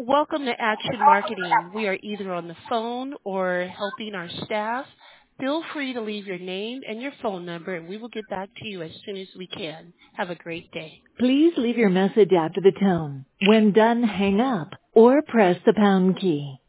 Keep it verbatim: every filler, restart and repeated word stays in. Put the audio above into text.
Welcome to Action Marketing. We are either on the phone or helping our staff. Feel free to leave your name and your phone number, and we will get back to you as soon as we can. Have a great day. Please leave your message after the tone. When done, hang up or press the pound key.